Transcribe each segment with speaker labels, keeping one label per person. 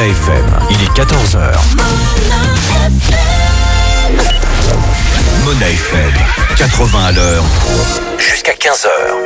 Speaker 1: Mona FM. Il est 14h. Mona FM, 80 à l'heure, jusqu'à 15h.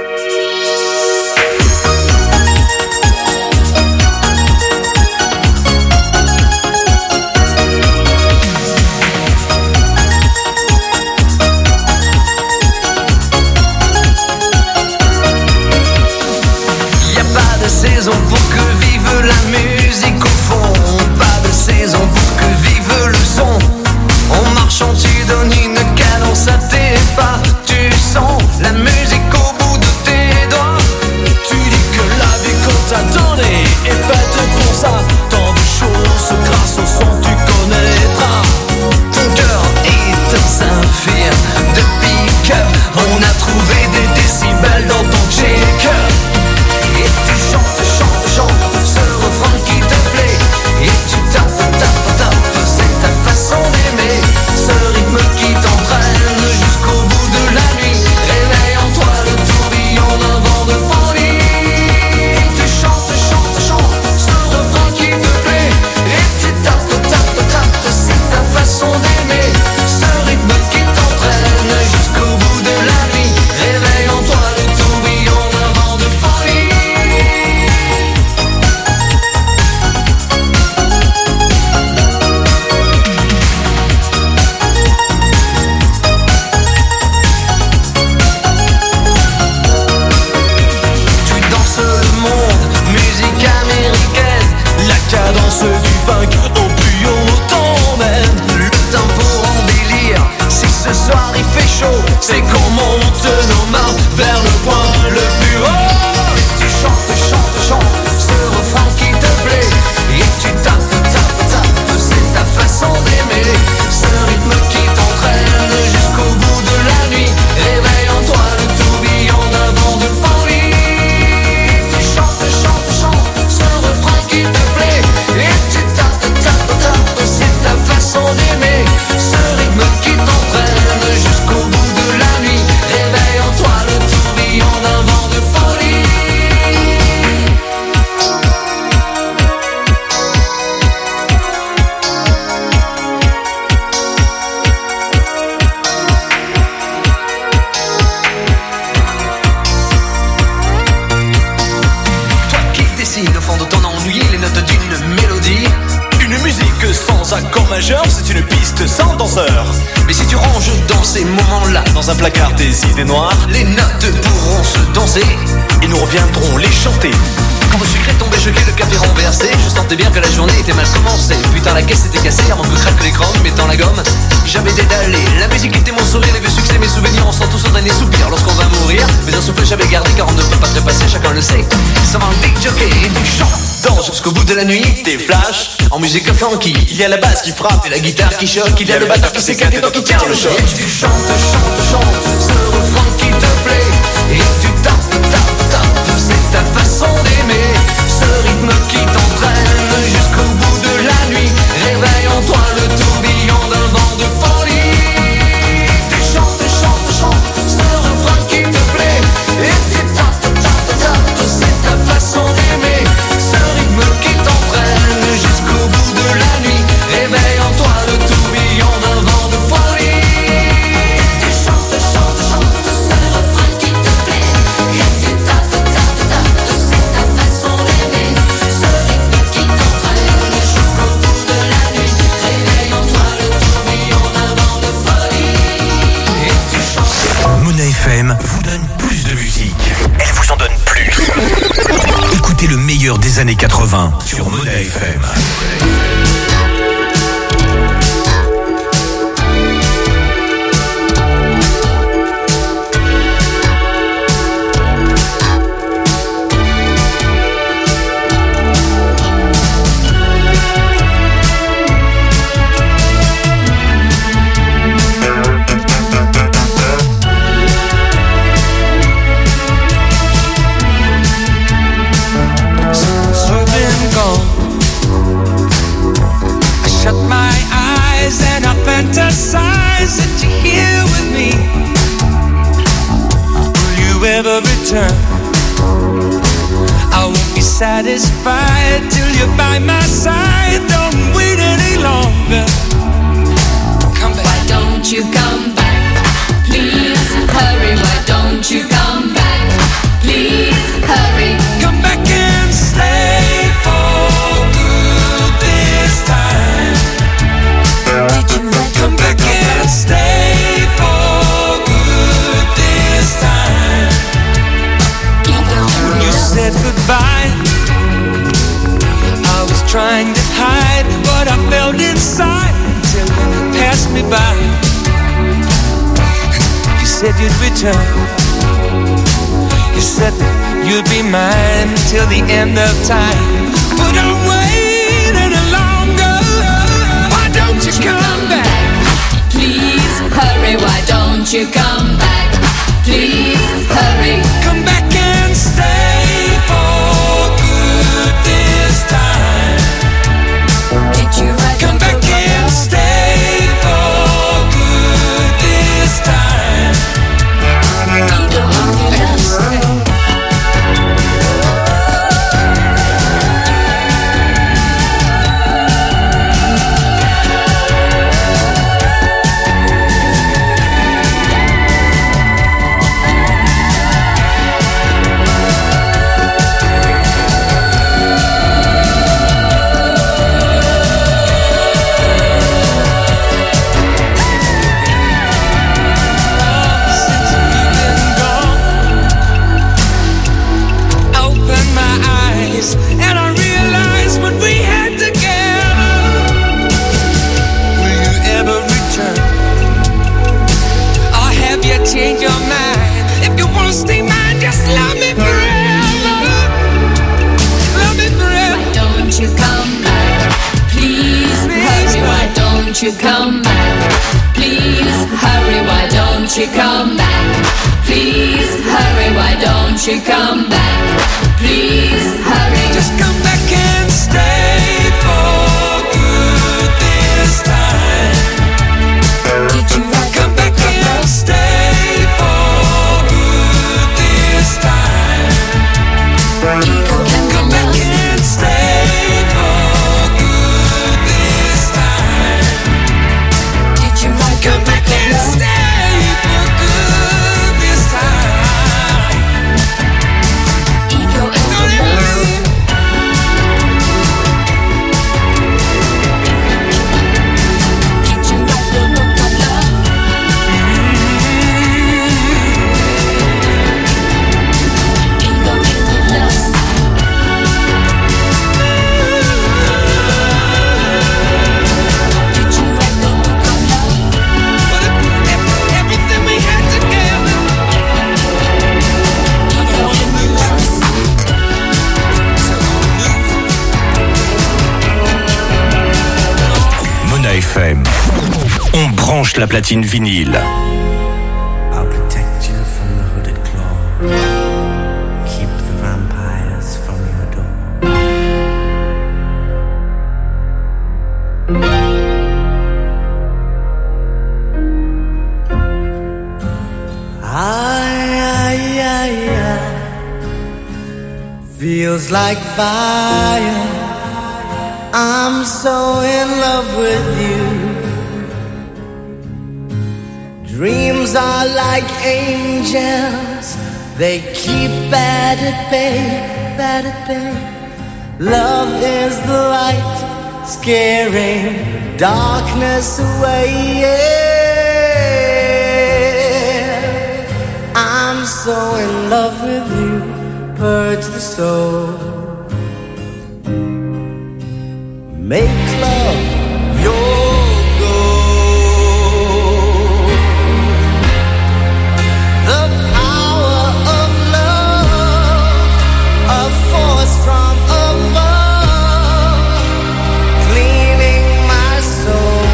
Speaker 2: Saison pour que vive la musique au fond, pas de saison pour que vive le son. En marchant tu donnes une cadence à tes pas, tu sens la musique au bout de tes doigts. Tu dis que la vie qu'on t'a donnée est faite pour ça. Tant de choses grâce au son tu connaîtras. Ton cœur est un saphir de pick-up. On a trouvé des décibels dans ton check-up. Et tu chantes ce refrain qui te plaît. Et tu tapes, c'est ta façon d'aimer. Ce rythme qui t'entraîne jusqu'au bout de la nuit. Réveille en toi le tourbillon d'un vent de folie. Tu chantes ce refrain qui te plaît. Et tu tapes, c'est ta façon d'aimer. Ce rythme qui t'entraîne jusqu'au bout de la nuit. Réveille en toi le tourbillon d'un vent de folie. Cadence du funk au plus haut t'emmène. Le tempo en délire. Si ce soir il fait chaud, c'est qu'on monte nos mains vers le point le plus haut. Et tu chantes ce refrain qui te plaît. Et tu tapes, c'est ta façon d'aimer. Ce rythme qui t'entraîne jusqu'au bout de la nuit. Réveille en toi le tourbillon d'un vent de folie. Tu chantes ce refrain qui te plaît. Et tu tapes, c'est ta façon d'aimer. Ce rythme qui t'entraîne jusqu'au bout de la nuit. Réveille en toi le tourbillon d'un vent de folie. Toi qui dessines au fond de ton ennui les notes d'une mélodie. Une musique sans accord majeur, c'est une piste sans danseur. Mais si tu ranges dans ces moments-là, dans un placard des idées noires, les notes pourront se danser et nous reviendrons les chanter. Quand le sucre est tombé, je le café renversé, je sentais bien que la journée était mal commencée. Putain, la caisse était cassée avant que craque l'écran, mettant la gomme. J'avais dédalé, la musique était mon sourire, les vieux succès, mes souvenirs, on sent tous un dernier soupir lorsqu'on va mourir. Mais un souffle j'avais gardé car on ne peut pas trépasser, chacun le sait. Ça va un big jockey et tu chantes, danse jusqu'au bout de la nuit. Tes flashs en musique funky, il y a la basse qui frappe et la guitare qui choque, il y a le batteur qui s'éclate et toi qui tiens le choc. Et tu chantes ce refrain qui te plaît. Et tu tapes, c'est ta façon d'aimer. Ce rythme qui t'entraîne jusqu'au bout de la nuit. Réveille en toi le tourbillon d'un vent de folie. Tu chantes ce refrain qui te plaît. Et tu tapes, c'est ta façon d'aimer. Ce rythme qui t'entraîne jusqu'au bout de la nuit. Réveille en toi le tourbillon d'un vent de folie. Tu chantes ce refrain qui te plaît. Et tu tapes, c'est ta façon d'aimer. Ce rythme qui t'entraîne jusqu'au bout de la nuit. Réveille en toi le tourbillon d'un vent de folie. Et tu chantes.
Speaker 1: Mona FM vous donne plus de musique. Elle vous en donne plus. Écoutez le meilleur des années 80 sur Mona FM.
Speaker 2: Fantasize that you're here with me. Will you ever return? I won't be
Speaker 3: satisfied till you're by my side. Don't wait any longer. Come back.
Speaker 4: Why don't you come back? Please hurry. Why don't you come back? Please hurry.
Speaker 3: Come back and stay for good this time.
Speaker 4: Did you
Speaker 3: come back and stay for good this time? When you said goodbye, I was trying to hide what I felt inside until when you passed me by. You said you'd return. You said that you'd be mine till the end of time. But don't wait any longer. Why don't you come back?
Speaker 4: Please hurry. Why don't you come back? Please hurry.
Speaker 3: Come back and stay for good this time.
Speaker 4: Did you write
Speaker 3: come back and stay for good this time? And I realized what we had together. Will you ever return? Or have you changed your mind? If you wanna stay mine, just love me forever. Love me forever.
Speaker 4: Why don't you come back? Please hurry. Why don't you come back? Please hurry. Why don't you come back? Please hurry. Why don't you come back? Please hurry.
Speaker 3: Just come back and stay for good this time.
Speaker 4: Did you
Speaker 3: come back and stay for good this time? Come back and stay for good this time.
Speaker 4: Did you
Speaker 3: come back and stay for good this time?
Speaker 4: Ego and
Speaker 1: FM. On branche la platine vinyle.
Speaker 5: I'll protect you from the hooded claw. Keep the vampires from your door.
Speaker 6: Feels like fire. I'm so in love with you. Dreams are like angels. They keep bad at bay, bad at bay. Love is the light, scaring darkness away. Yeah. I'm so in love with you. Purge the soul. Make love your goal. The power of love, a force from above, cleaning my soul.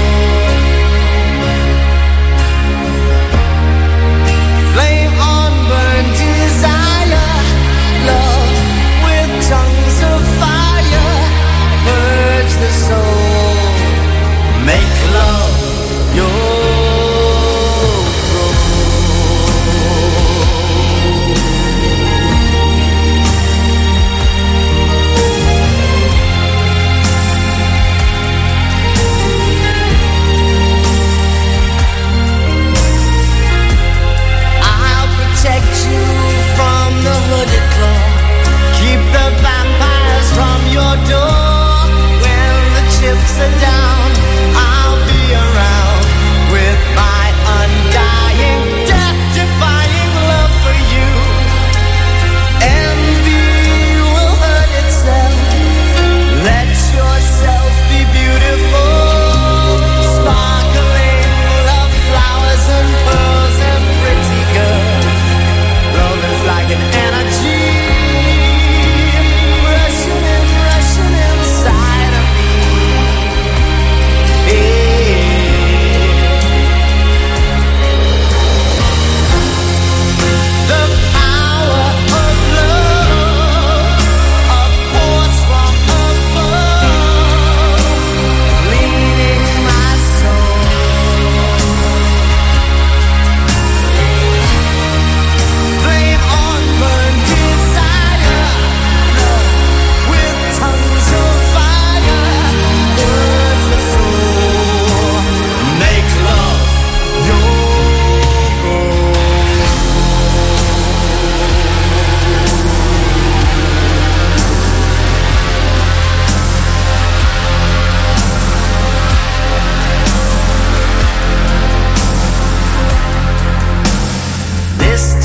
Speaker 6: Flame on burn desire, love with tongues of fire. Purge the soul.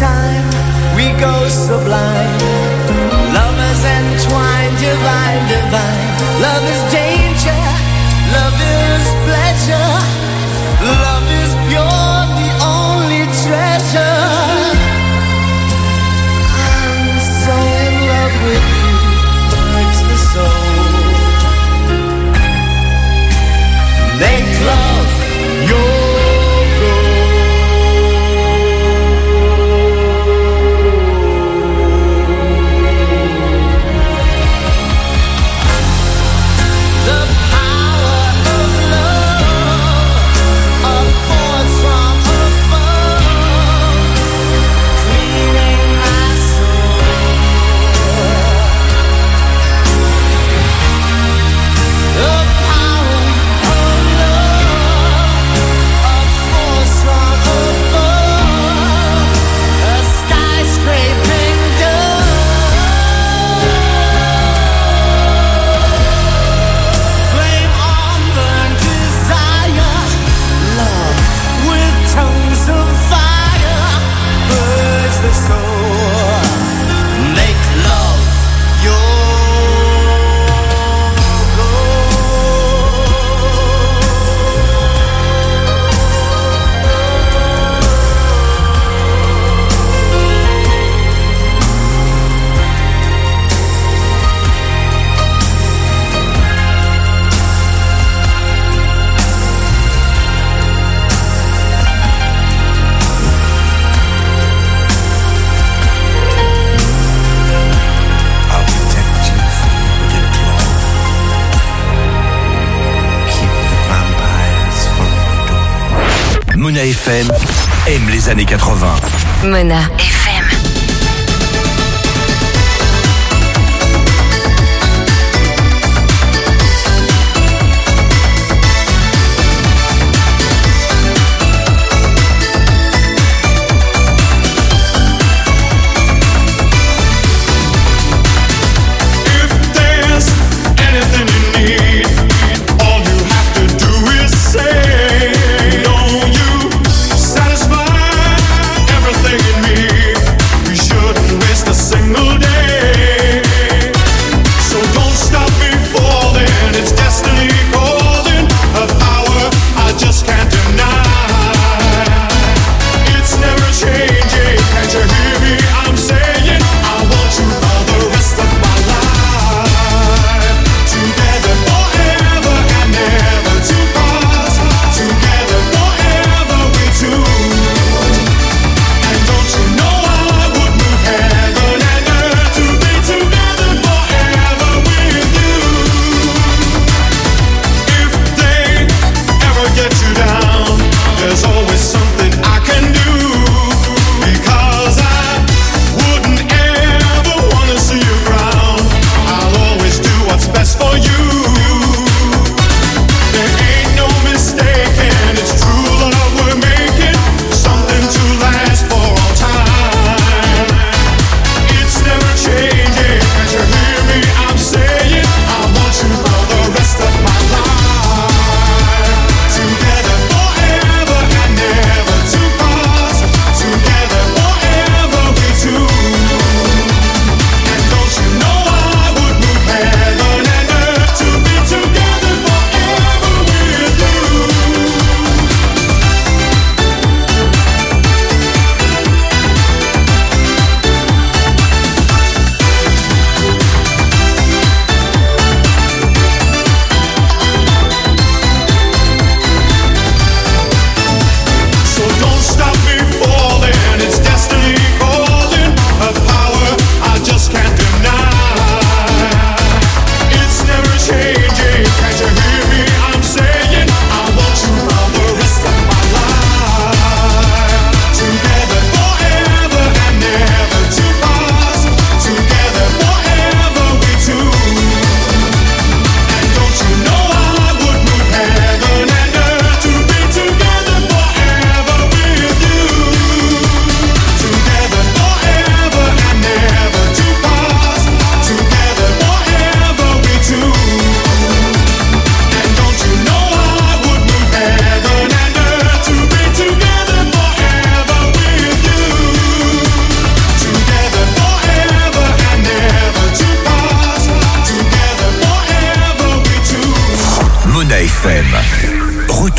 Speaker 6: time we go sublime. Lovers entwined, divine, divine. Love is danger, love is pleasure. Love is pure, the only treasure. I'm so in love with you, hurts the soul. Make love your
Speaker 1: Mona FM aime les années 80.
Speaker 7: Mona FM.
Speaker 8: Satisfy everything in me.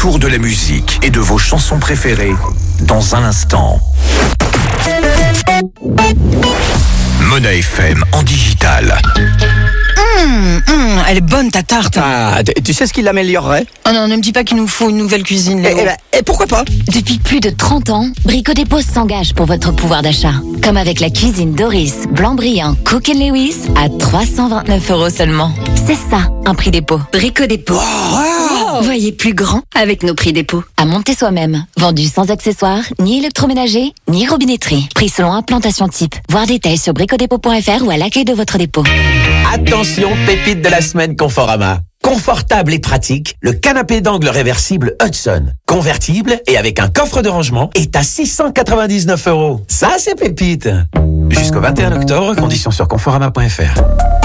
Speaker 1: retour de la musique et de vos chansons préférées dans un instant. Mona FM en digital.
Speaker 8: Elle est bonne ta tarte.
Speaker 9: Ah, tu sais ce qui l'améliorerait?
Speaker 8: Oh non, ne me dis pas qu'il nous faut une nouvelle cuisine, Léo.
Speaker 9: Et pourquoi pas?
Speaker 7: Depuis plus de 30 ans, Brico Dépôt s'engage pour votre pouvoir d'achat. Comme avec la cuisine Doris, Blanc-Brillant, Cook & Lewis à 329 € seulement. C'est ça, un prix dépôt. Brico Dépôt.
Speaker 9: Wow.
Speaker 7: Voyez plus grand avec nos prix dépôt. À monter soi-même. Vendu sans accessoires, ni électroménager, ni robinetterie. Prix selon implantation type. Voir détails sur bricodépôt.fr ou à l'accueil de votre dépôt.
Speaker 10: Attention, pépite de la semaine Conforama. Confortable et pratique, le canapé d'angle réversible Hudson, convertible et avec un coffre de rangement, est à 699 €. Ça, c'est pépite. Jusqu'au 21 octobre, conditions sur conforama.fr.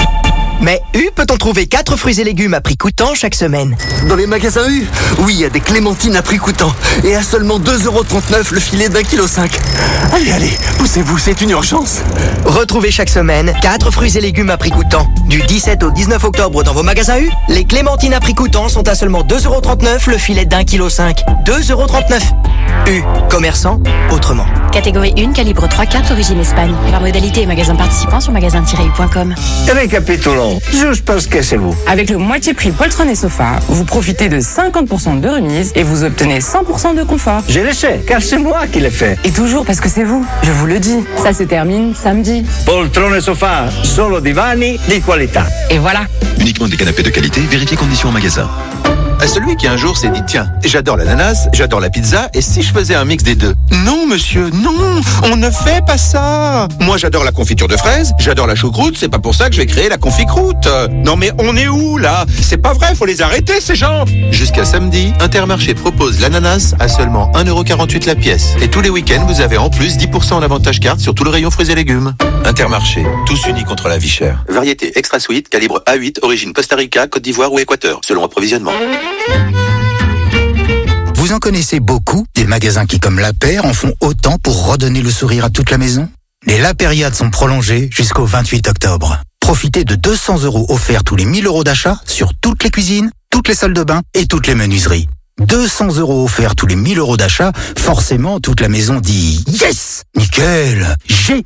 Speaker 9: Mais U peut-on trouver 4 fruits et légumes à prix coûtant chaque semaine?
Speaker 11: Dans les magasins U, oui, il y a des clémentines à prix coûtant. Et à seulement 2,39 € le filet d'1,5 kg. Allez, poussez-vous, c'est une urgence.
Speaker 9: Retrouvez chaque semaine 4 fruits et légumes à prix coûtant. Du 17 au 19 octobre dans vos magasins U, les clémentines à prix coûtant sont à seulement 2,39 € le filet d'1,5 kg. 2,39 €. U, commerçant autrement.
Speaker 12: Catégorie 1, calibre 3/4, origine Espagne. Par modalité et magasin participant sur magasin-u.com.
Speaker 13: Récapitulons. Je pense que c'est vous.
Speaker 14: Avec le moitié prix poltron et sofa, vous profitez de 50% de remise et vous obtenez 100% de confort.
Speaker 13: Je le sais, car c'est moi qui l'ai fait.
Speaker 14: Et toujours parce que c'est vous, je vous le dis. Ça se termine samedi.
Speaker 13: Poltron et sofa, solo divani di qualità.
Speaker 14: Et voilà.
Speaker 15: Uniquement des canapés de qualité, vérifiez conditions en magasin.
Speaker 16: À celui qui un jour s'est dit tiens, j'adore l'ananas, j'adore la pizza, et si je faisais un mix des deux? Non monsieur, non, on ne fait pas ça. Moi j'adore la confiture de fraises, j'adore la choucroute, c'est pas pour ça que je vais créer la confit-croûte. Non mais on est où là? C'est pas vrai, faut les arrêter ces gens. Jusqu'à samedi, Intermarché propose l'ananas à seulement 1,48 € la pièce. Et tous les week-ends, vous avez en plus 10% en avantage carte sur tout le rayon fruits et légumes. Intermarché, tous unis contre la vie chère. Variété extra sweet, calibre A8, origine Costa Rica, Côte d'Ivoire ou Équateur, selon approvisionnement.
Speaker 17: Vous en connaissez beaucoup, des magasins qui, comme La Paire, en font autant pour redonner le sourire à toute la maison? Les La Périades sont prolongées jusqu'au 28 octobre. Profitez de 200 € offerts tous les 1000 € d'achat sur toutes les cuisines, toutes les salles de bain et toutes les menuiseries. 200 € offerts tous les 1000 € d'achat, forcément toute la maison dit « Yes ! Nickel ! Génial !»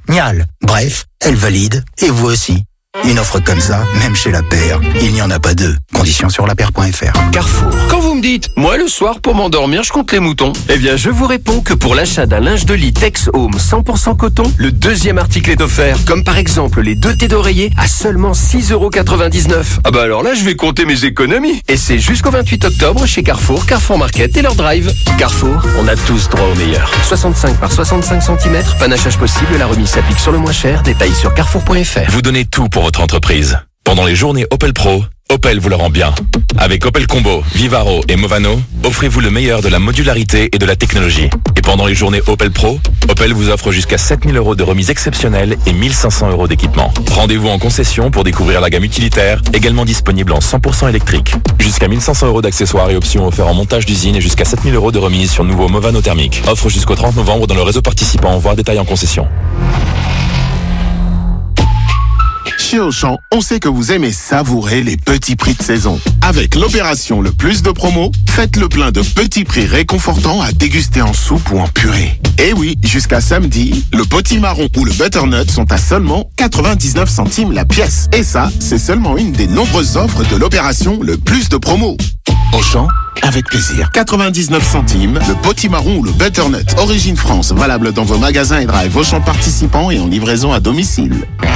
Speaker 17: Bref, elle valide, et vous aussi. Une offre comme ça, même chez La Paire, il n'y en a pas deux. Conditions sur lapaire.fr.
Speaker 18: Carrefour. Quand vous me dites, moi le soir pour m'endormir, je compte les moutons. Eh bien, je vous réponds que pour l'achat d'un linge de lit Tex Home 100% coton, le deuxième article est offert. Comme par exemple les 2 thés d'oreiller à seulement 6,99 €. Ah bah alors là, je vais compter mes économies. Et c'est jusqu'au 28 octobre chez Carrefour, Carrefour Market et leur drive. Carrefour, on a tous droit au meilleur. 65 par 65 cm, panachage possible, la remise s'applique sur le moins cher. Détails sur carrefour.fr.
Speaker 1: Vous donnez tout pour votre entreprise. Pendant les journées Opel Pro, Opel vous le rend bien. Avec Opel Combo, Vivaro et Movano, offrez-vous le meilleur de la modularité et de la technologie. Et pendant les journées Opel Pro, Opel vous offre jusqu'à 7 000 € de remise exceptionnelle et 1 500 € d'équipement. Rendez-vous en concession pour découvrir la gamme utilitaire, également disponible en 100% électrique. Jusqu'à 1 500 € d'accessoires et options offerts en montage d'usine et jusqu'à 7 000 € de remise sur nouveau Movano thermique. Offre jusqu'au 30 novembre dans le réseau participant, voir détails en concession.
Speaker 19: Chez Auchan, on sait que vous aimez savourer les petits prix de saison. Avec l'opération Le Plus de Promo, faites le plein de petits prix réconfortants à déguster en soupe ou en purée. Et oui, jusqu'à samedi, le potimarron ou le butternut sont à seulement 99 centimes la pièce. Et ça, c'est seulement une des nombreuses offres de l'opération Le Plus de Promo. Auchan, avec plaisir. 99 centimes, le potimarron ou le butternut. Origine France, valable dans vos magasins et drive Auchan participants et en livraison à domicile.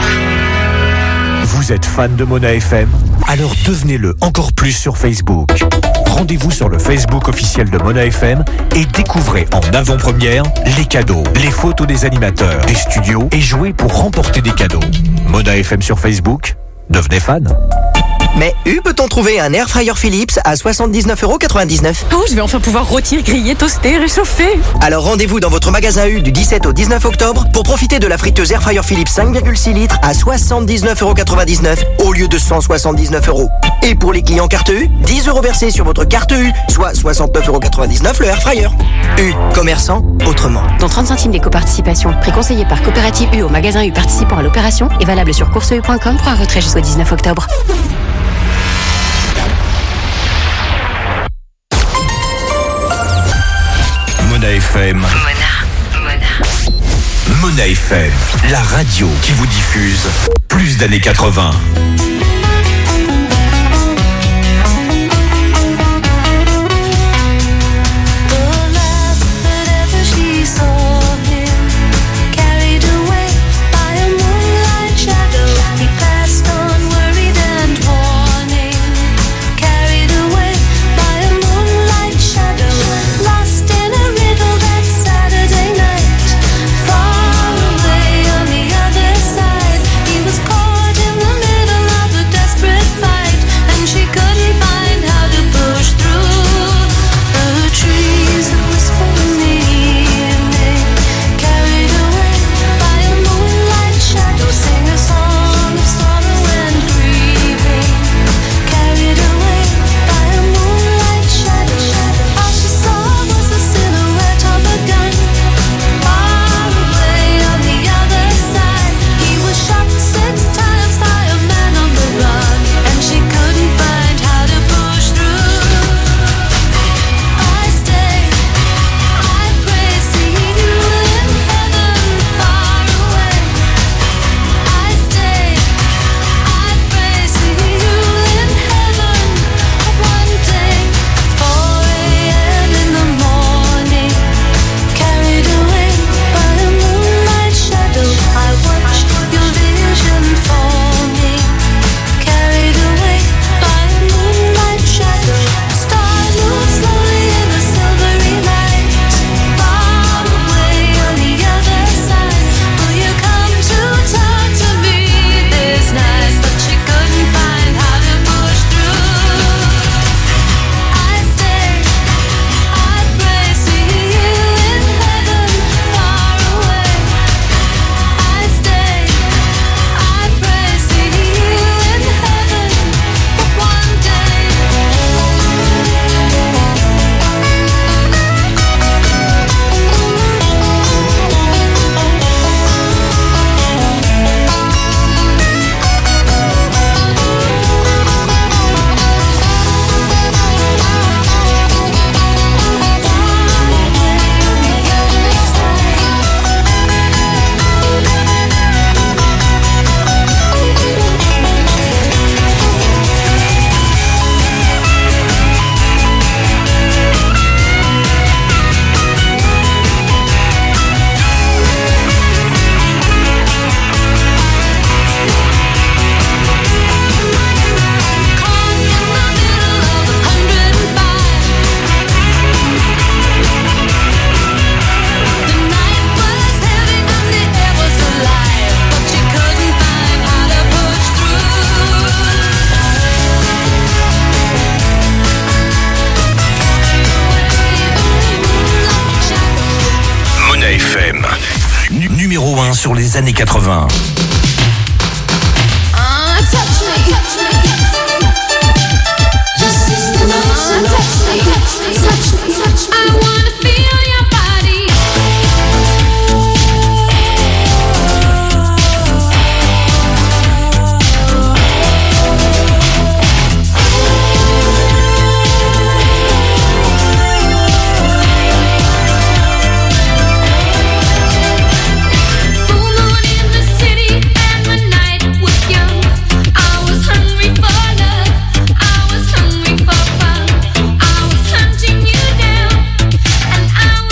Speaker 1: Vous êtes fan de Mona FM? Alors devenez-le encore plus sur Facebook. Rendez-vous sur le Facebook officiel de Mona FM et découvrez en avant-première les cadeaux, les photos des animateurs, des studios et jouez pour remporter des cadeaux. Mona FM sur Facebook, devenez fan.
Speaker 9: Mais peut-on trouver un air fryer Philips à 79,99 €?
Speaker 14: Oh, je vais enfin pouvoir rôtir, griller, toaster, réchauffer.
Speaker 9: Alors rendez-vous dans votre magasin U du 17 au 19 octobre pour profiter de la friteuse air fryer Philips 5,6 litres à 79,99 € au lieu de 179 €. Et pour les clients carte U, 10 € versés sur votre carte U, soit 69,99 € le air fryer. U, commerçant autrement.
Speaker 12: Dans 30 centimes d'éco-participation, préconseillé par Coopérative U au magasin U participant à l'opération et valable sur courseu.com pour un retrait jusqu'au 19 octobre.
Speaker 1: Mona FM. Mona FM, la radio qui vous diffuse plus d'années 80. Numéro 1 sur les années 80.
Speaker 3: I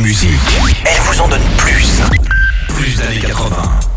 Speaker 1: musique. Elle vous en donne plus. Plus d'années 80.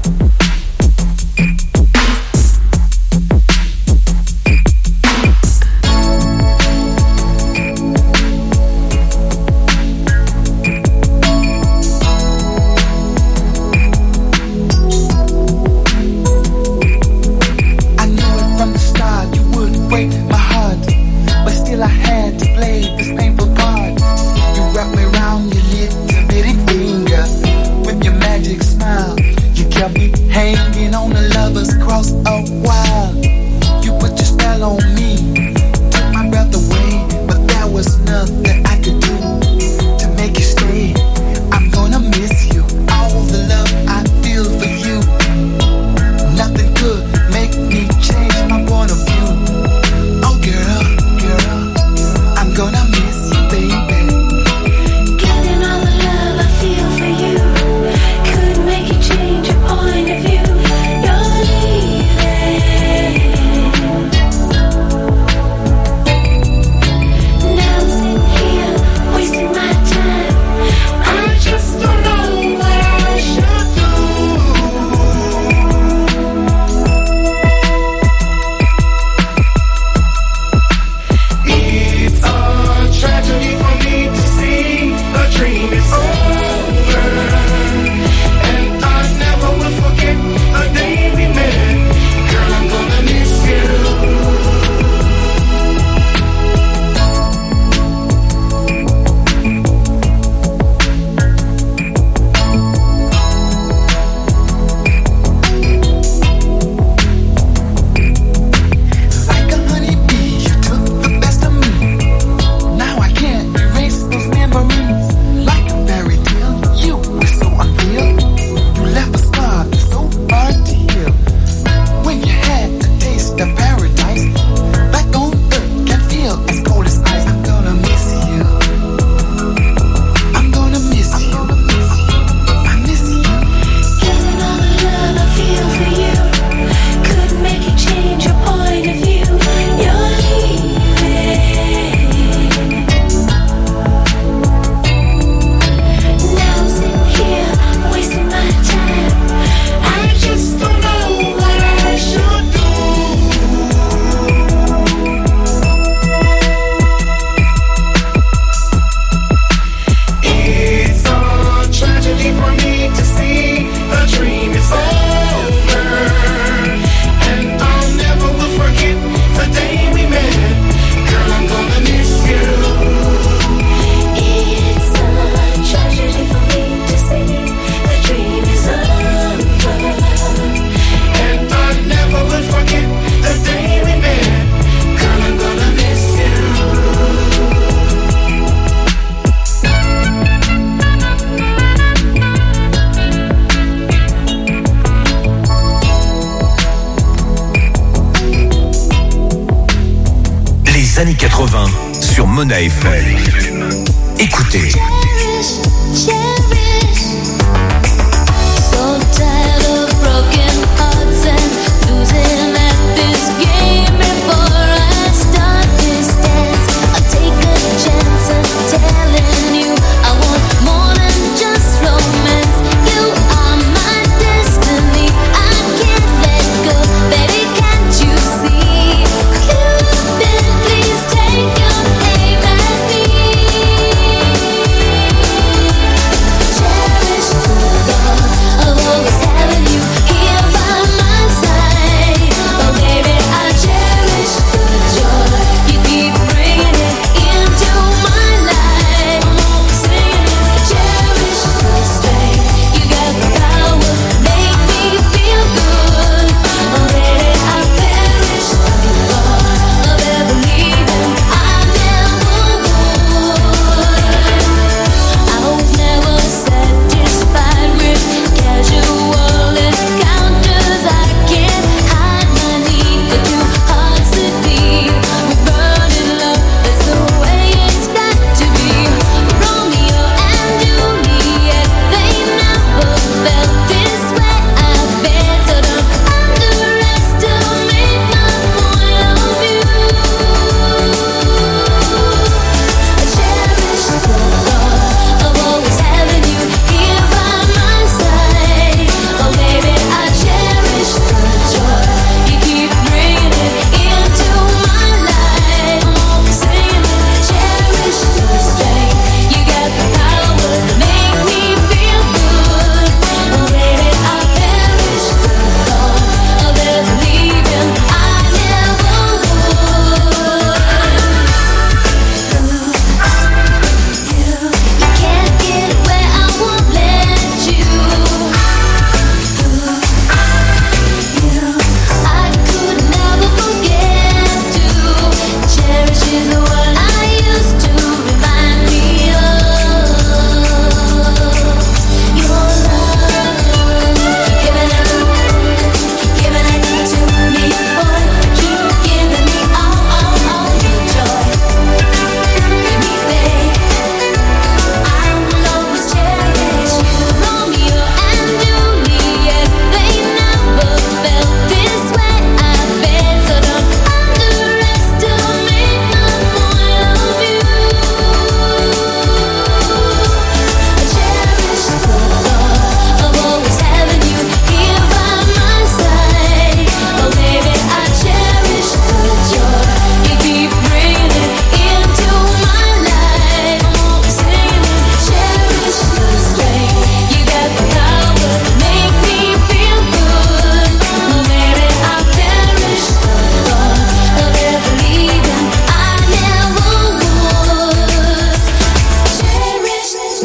Speaker 1: Années 80 sur Mona FM. Écoutez.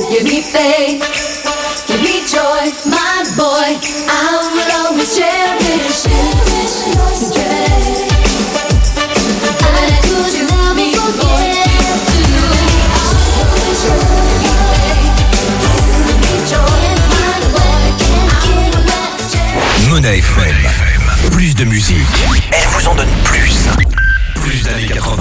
Speaker 4: give me faith, give me joy, my boy. I will always cherish your strength. And could you love me more?
Speaker 20: Mona FM, plus de musique. Elle vous en donne plus. Plus d'années 80.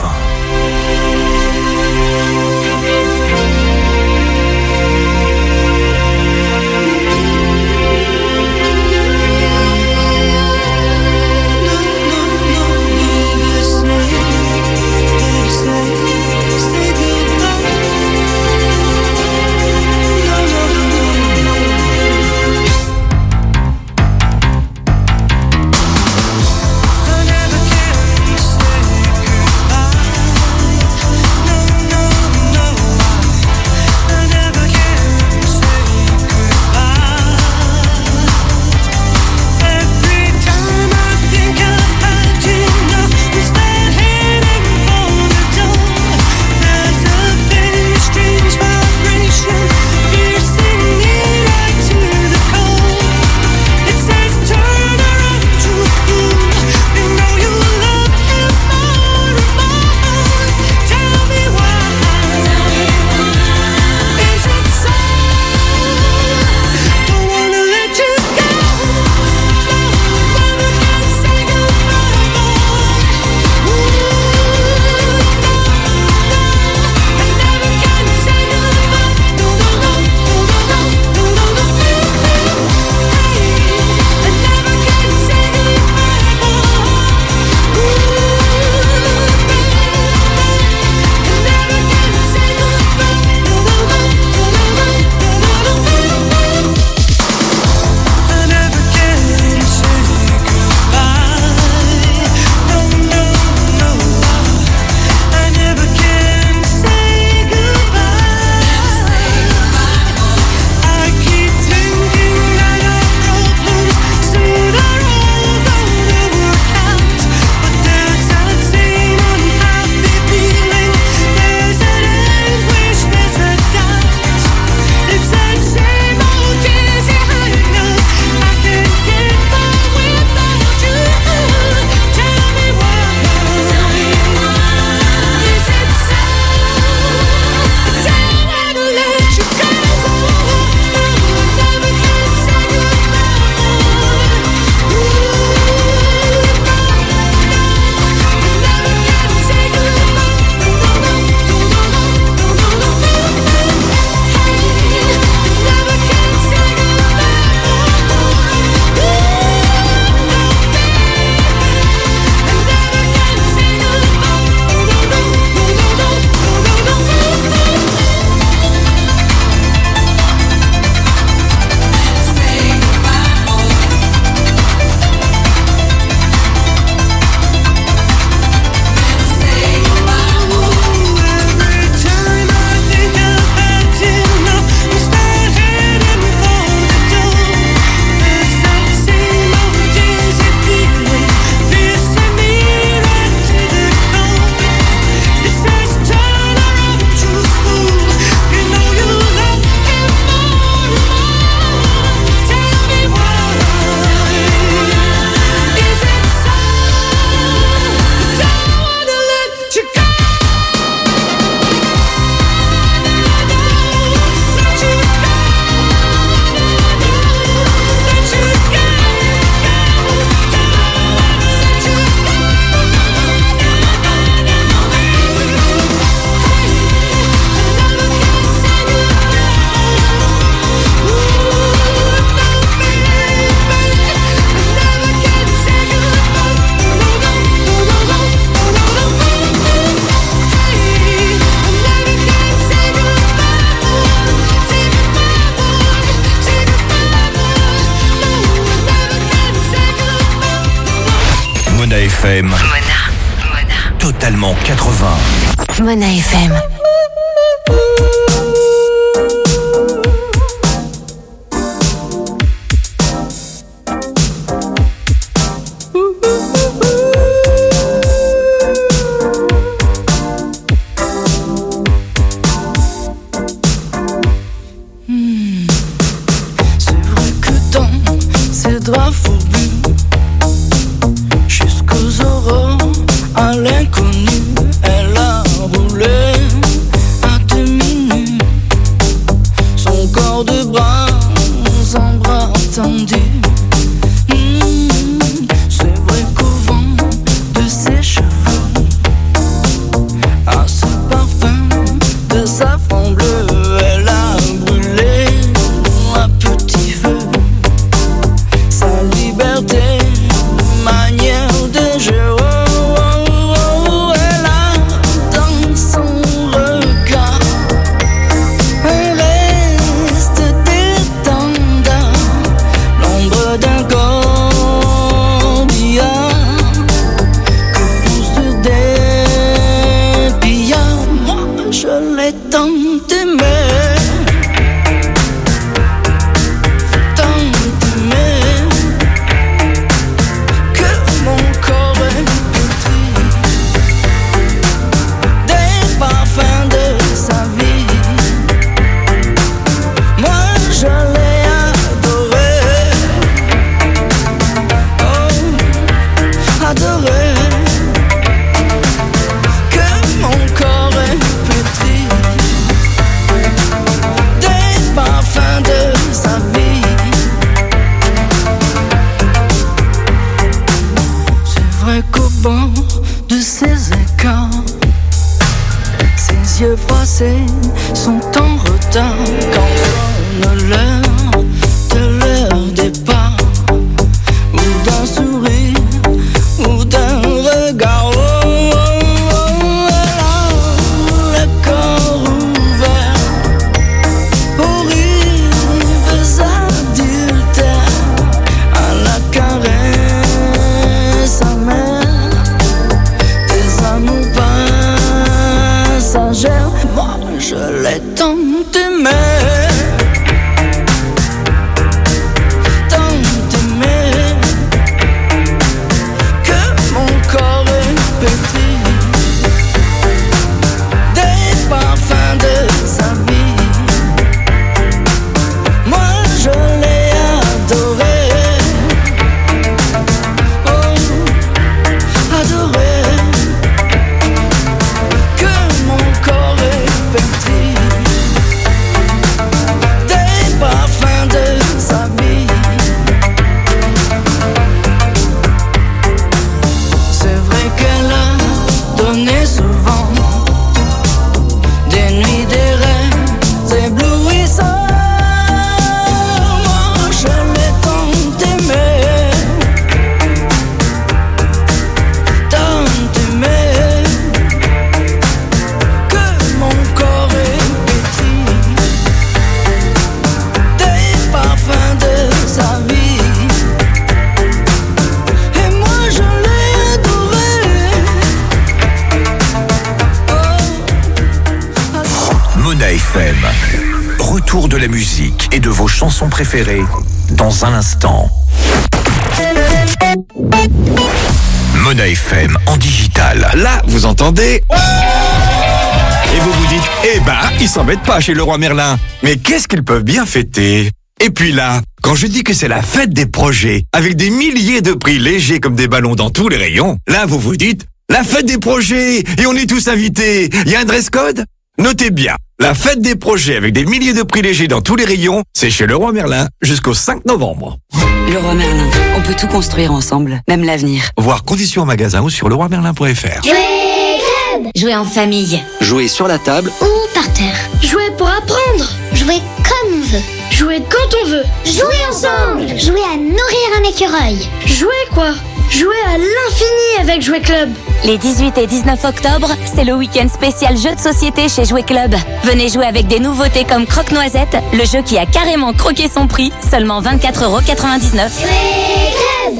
Speaker 20: FM. Mona. Totalement 80.
Speaker 7: Mona FM.
Speaker 3: sort de bras en bras tendus. C'est vrai qu'au vent de ses cheveux, à ce parfum de safran bleu, elle a brûlé à petit feu sa liberté, manière de jeu. Elle a dans son regard un reste d'étendard, l'ombre d'un corbillard que pousse des pillards. Moi je l'ai tant aimé, de ses écarts, ses yeux froissés sont en retard quand sonne l'heure de leur départ, ou d'un sourire, ou d'un regard. Elle a le corps ouvert aux rives adultères, à la caresse amère, moi je l'ai tant aimé, que mon corps est pétri des parfums de sa vie. Moi je l'ai adoré, oh, adoré.
Speaker 20: FM. Retour de la musique et de vos chansons préférées dans un instant. Mona FM en digital.
Speaker 16: Là, vous entendez? Et vous vous dites, eh ben, ils s'embêtent pas chez Leroy Merlin. Mais qu'est-ce qu'ils peuvent bien fêter? Et puis là, quand je dis que c'est la fête des projets, avec des milliers de prix légers comme des ballons dans tous les rayons, là vous vous dites, la fête des projets, et on est tous invités, il y a un dress code? Notez bien, la fête des projets avec des milliers de prix légers dans tous les rayons, c'est chez Leroy Merlin jusqu'au 5 novembre.
Speaker 21: Leroy Merlin, on peut tout construire ensemble, même l'avenir.
Speaker 16: Voir conditions en magasin ou sur leroymerlin.fr.
Speaker 7: Jouer en famille.
Speaker 22: Jouer sur la table
Speaker 23: ou par terre. Jouer pour apprendre. Jouer comme on veut. Jouer quand on veut. Jouer ensemble. Jouer à nourrir un écureuil. Jouer quoi? Jouer à l'infini avec Jouer Club.
Speaker 7: Les 18 et 19 octobre, c'est le week-end spécial jeu de société chez Jouer Club. Venez jouer avec des nouveautés comme Croque-Noisette, le jeu qui a carrément croqué son prix, seulement 24,99 €.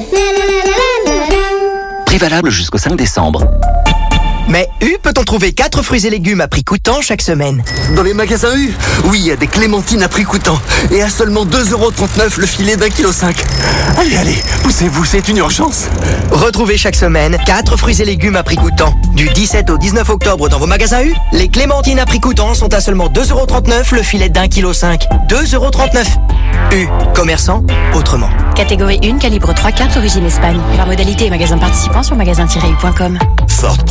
Speaker 22: Prix valable jusqu'au 5 décembre.
Speaker 9: Mais U peut-on trouver 4 fruits et légumes à prix coûtant chaque semaine?
Speaker 11: Dans les magasins U, oui, il y a des clémentines à prix coûtant. Et à seulement 2,39 € le filet d'1,5 kg. Allez, allez, poussez-vous, c'est une urgence.
Speaker 9: Retrouvez chaque semaine 4 fruits et légumes à prix coûtant. Du 17 au 19 octobre dans vos magasins U, les clémentines à prix coûtant sont à seulement 2,39 € le filet d'1,5 kg. 2,39 €. U, commerçant autrement.
Speaker 12: Catégorie 1, calibre 3/4, origine Espagne. Par modalité et magasin participant sur magasin-u.com.
Speaker 17: Ford Pro,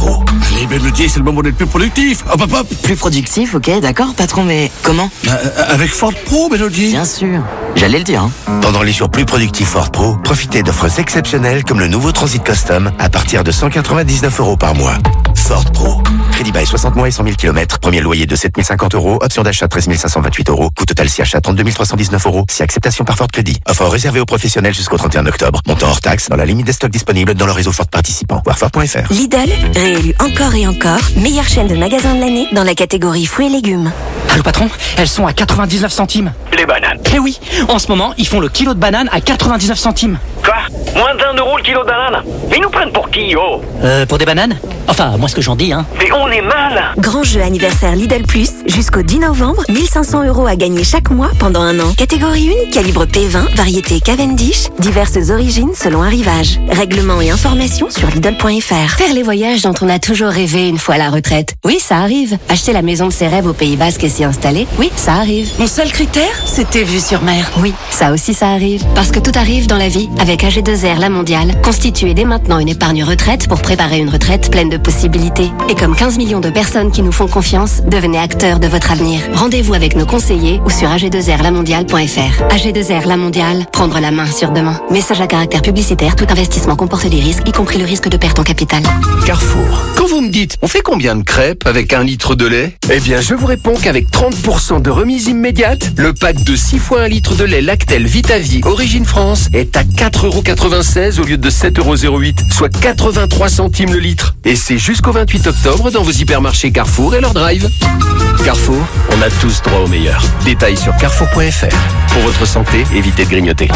Speaker 2: Allez, Mélodie, c'est le moment d'être plus productif. Hop, hop, hop.
Speaker 21: Plus productif, ok, d'accord, patron, mais comment?
Speaker 2: Avec Ford Pro, Mélodie.
Speaker 21: Bien sûr. J'allais le dire, hein.
Speaker 5: Pendant les jours plus productifs Ford Pro, profitez d'offres exceptionnelles comme le nouveau Transit Custom à partir de 199 € par mois. Ford Pro. Crédit bail 60 mois et 100 000 km. Premier loyer de 7 050 €. Option d'achat 13 528 €. Coût total si achat 32 319 €. Si acceptation par Ford Crédit. Offre réservée aux professionnels jusqu'au 31 octobre. Montant hors taxe dans la limite des stocks disponibles dans le réseau Ford participant. Voir Ford.fr.
Speaker 6: Lidl, réélu encore et encore, meilleure chaîne de magasins de l'année dans la catégorie fruits et légumes.
Speaker 24: Allô patron, elles sont à 99 centimes.
Speaker 13: Les bananes.
Speaker 24: Eh oui, en ce moment, ils font le kilo de bananes à 99 centimes.
Speaker 13: Quoi? Moins d'1 € le kilo de bananes? Ils nous prennent pour qui, oh?
Speaker 24: Pour des bananes? Enfin, moi ce que j'en dis, hein.
Speaker 13: Mais on est mal.
Speaker 6: Grand jeu anniversaire Lidl Plus, jusqu'au 10 novembre, 1500 € à gagner chaque mois pendant un an. Catégorie 1, calibre P20, variété Cavendish, diverses origines selon arrivage. Règlements et informations sur Lidl.fr.
Speaker 12: Faire les voyages dont on a toujours rêvé une fois à la retraite. Oui, ça arrive. Acheter la maison de ses rêves au Pays Basque et s'y installer. Oui, ça arrive.
Speaker 8: Mon seul critère, c'était vue sur mer.
Speaker 12: Oui, ça aussi ça arrive. Parce que tout arrive dans la vie avec AG2R La Mondiale. Constituez dès maintenant une épargne retraite pour préparer une retraite pleine de possibilités. Et comme 15 millions de personnes qui nous font confiance, devenez acteurs de votre avenir. Rendez-vous avec nos conseillers ou sur ag2rlamondiale.fr. AG2R La Mondiale, prendre la main sur demain. Message à caractère publicitaire, tout investissement comporte des risques, y compris le risque de perte en capital.
Speaker 18: Carrefour. Quand vous me dites, on fait combien de crêpes avec 1 litre de lait? Eh bien, je vous réponds qu'avec 30% de remise immédiate, le pack de 6 fois 1 litre de lait Lactel Vitavie Origine France est à 4,96 € au lieu de 7,08 €, soit 83 centimes le litre. Et c'est jusqu'au 28 octobre dans vos hypermarchés Carrefour et leur drive. Carrefour, on a tous droit au meilleur. Détails sur carrefour.fr. Pour votre santé, évitez de grignoter.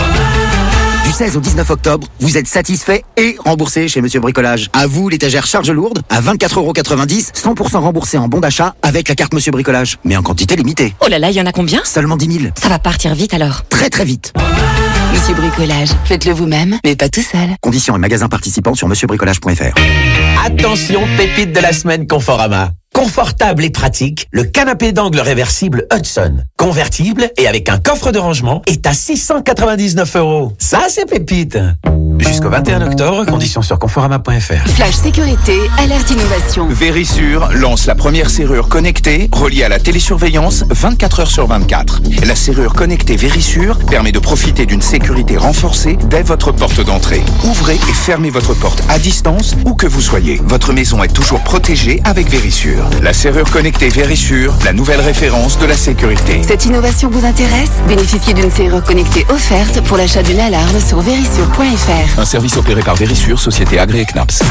Speaker 17: Du 16 au 19 octobre, vous êtes satisfait et remboursé chez Monsieur Bricolage. À vous, l'étagère charge lourde, à 24,90 €, 100% remboursé en bon d'achat avec la carte Monsieur Bricolage. Mais en quantité limitée.
Speaker 8: Oh là là, il y en a combien?
Speaker 17: Seulement 10 000.
Speaker 8: Ça va partir vite alors.
Speaker 17: Très très vite.
Speaker 21: Monsieur Bricolage, faites-le vous-même, mais pas tout seul.
Speaker 17: Conditions et magasins participants sur monsieurbricolage.fr.
Speaker 10: Attention, pépite de la semaine Conforama. Confortable et pratique, le canapé d'angle réversible Hudson, convertible et avec un coffre de rangement, est à 699 €. Ça, c'est pépite. Jusqu'au 21 octobre, conditions sur conforama.fr.
Speaker 21: Flash sécurité, alerte innovation.
Speaker 16: Verisure lance la première serrure connectée reliée à la télésurveillance 24 heures sur 24. La serrure connectée Verisure permet de profiter d'une sécurité renforcée dès votre porte d'entrée. Ouvrez et fermez votre porte à distance où que vous soyez. Votre maison est toujours protégée avec Verisure. La serrure connectée Verisure, la nouvelle référence de la sécurité.
Speaker 21: Cette innovation vous intéresse? Bénéficiez d'une serrure connectée offerte pour l'achat d'une alarme sur verisure.fr.
Speaker 1: Un service opéré par Verisure, société agréée CNAPS.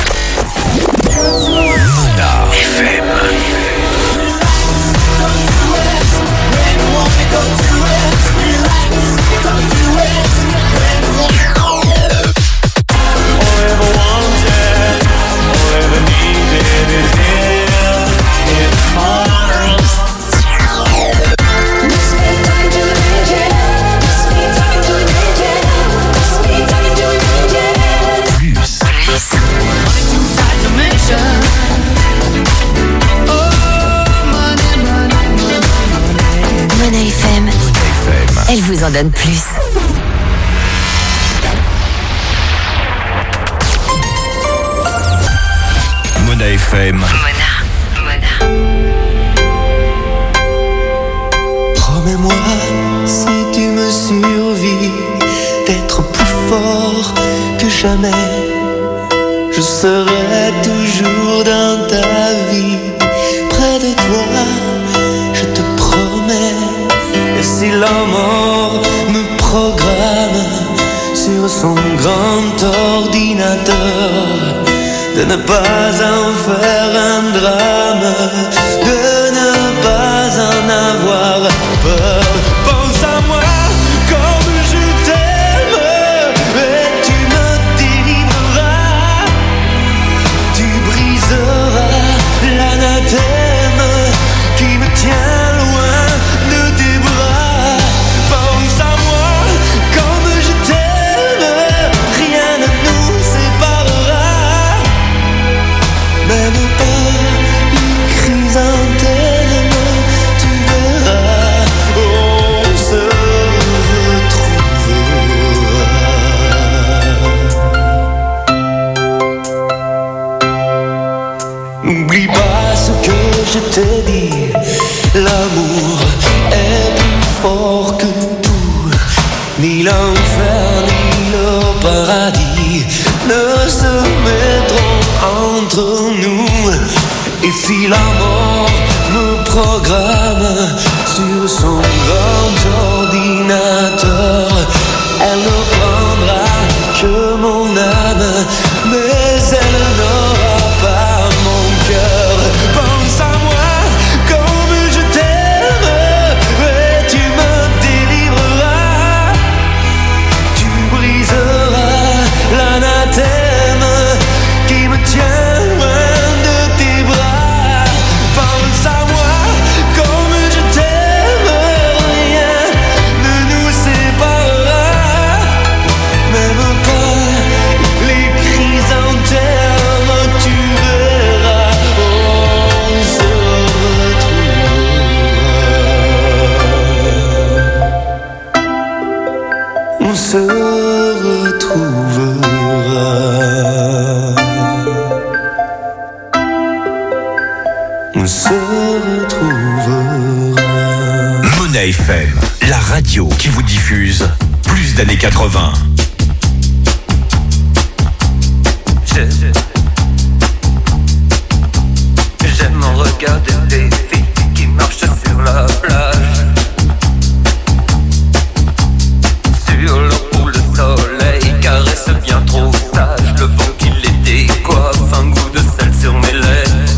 Speaker 20: Mona FM.
Speaker 12: Mona FM. Elle vous en donne plus.
Speaker 20: Mona FM.
Speaker 3: Promets-moi, si tu me survis, d'être plus fort que jamais. Je serai toujours dans ta vie, près de toi, je te promets. Et si la mort me programme sur son grand ordinateur, de ne pas en faire un drame, de ne pas en avoir peur. Pense à moi comme je t'aime, et tu me délivreras. Tu briseras l'anathème qui me tient loin de tes bras. Pense à moi comme je t'aime, rien ne nous séparera. Même pas une crise t'ai dit, l'amour est plus fort que tout, ni l'enfer ni le paradis ne se mettront entre nous. Et si la mort me programme sur son grand ordinateur, elle ne prendra que mon âme, mais elle n'aura pas mon cœur. Pense à moi comme je t'aime, et tu me délivreras. Tu briseras l'anathème qui me tient loin de tes bras. Pense à moi comme je t'aime, rien ne nous séparera. Même pas les chrysanthèmes, tu verras, on se retrouvera. On se retrouvera. On se retrouvera.
Speaker 20: Mona FM, la radio qui vous diffuse plus d'années 80.
Speaker 3: J'aime regarder des filles qui marchent sur la plage. Sur l'eau où le soleil caresse bien trop sage. Le vent qui les décoiffe, un goût de sel sur mes lèvres.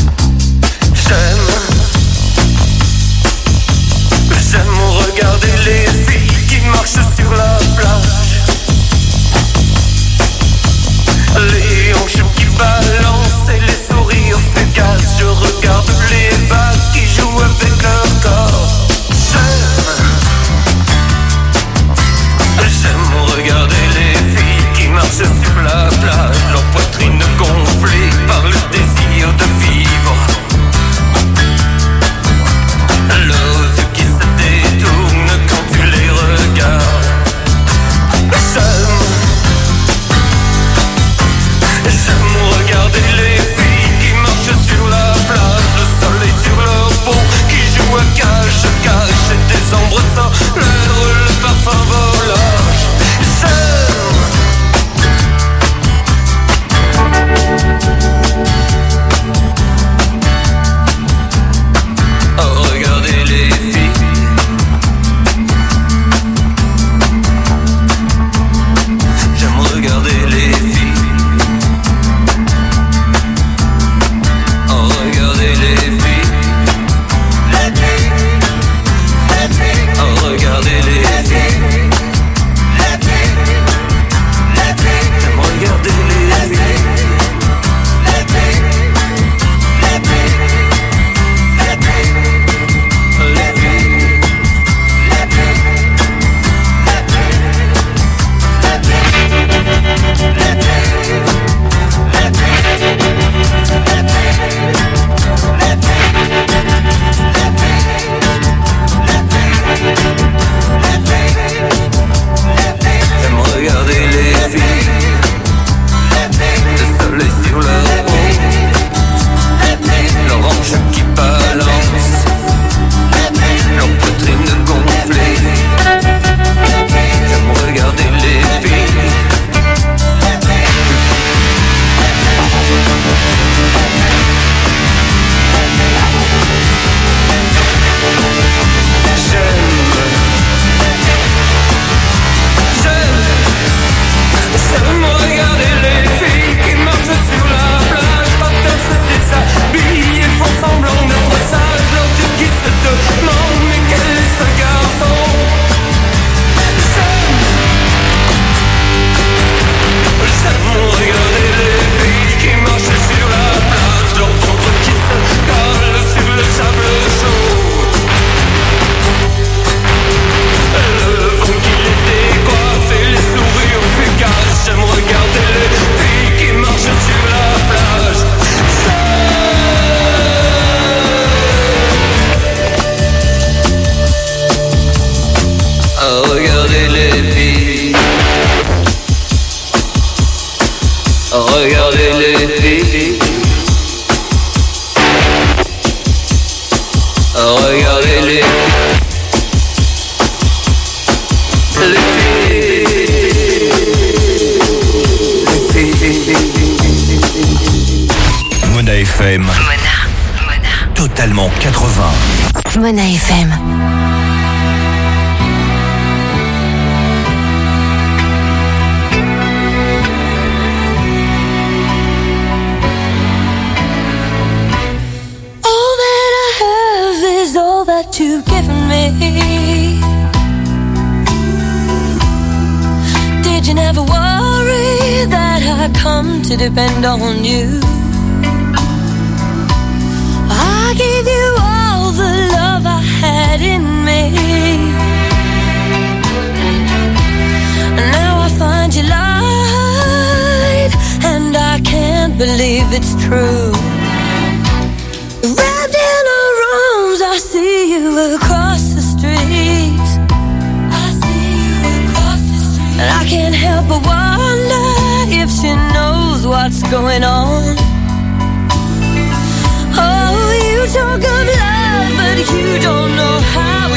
Speaker 3: J'aime regarder les filles qui marchent sur la plage. Les hanches
Speaker 20: Mona FM.
Speaker 7: Mona.
Speaker 20: Totalement 80.
Speaker 7: Mona FM.
Speaker 3: All that I have is all that you've given me. Did you never worry that I come to depend on you? I gave you all the love I had in me. Now I find you lied, and I can't believe it's true. Wrapped in our arms, I see you across the street. And I can't help but wonder if she knows what's going on. Oh, you talk of love, but you don't know how